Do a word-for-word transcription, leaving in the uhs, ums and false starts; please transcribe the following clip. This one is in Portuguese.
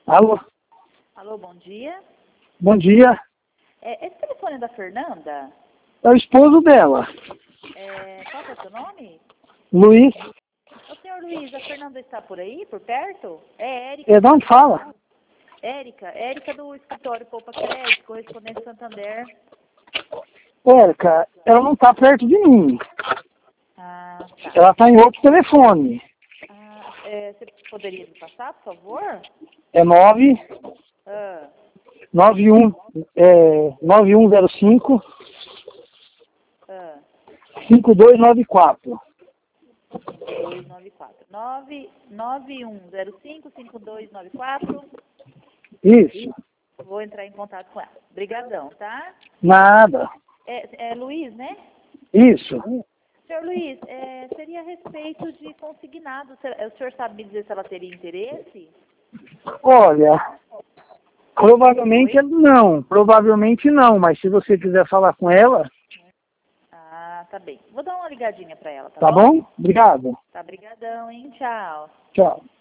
Alô? Alô, bom dia. Bom dia. É, esse telefone é da Fernanda? É o esposo dela. É, qual que é o seu nome? Luiz. Ô, senhor Luiz, a Fernanda está por aí, por perto? É Érica. É, não fala. Érica, Érica do escritório Poupa Crédito, correspondente Santander. Érica, ela não tá perto de mim. Ah, tá. Ela tá em outro telefone. Ah, é, você poderia me passar, por favor? É nove Ah, nove um é nove um zero cinco ah, cinco dois nove quatro. dois nove quatro. nove nove um zero cinco cinco dois nove quatro. Isso. Vou entrar em contato com ela. Obrigadão, tá? Nada. É, é Luiz, né? Isso. Senhor Luiz, é, seria a respeito de consignado. O senhor sabe me dizer se ela teria interesse? Olha, provavelmente Oi? não. Provavelmente não, mas se você quiser falar com ela, Ah, tá bem. Vou dar uma ligadinha pra ela, tá, tá bom? bom? Obrigado. Tá, brigadão, hein? Tchau. Tchau.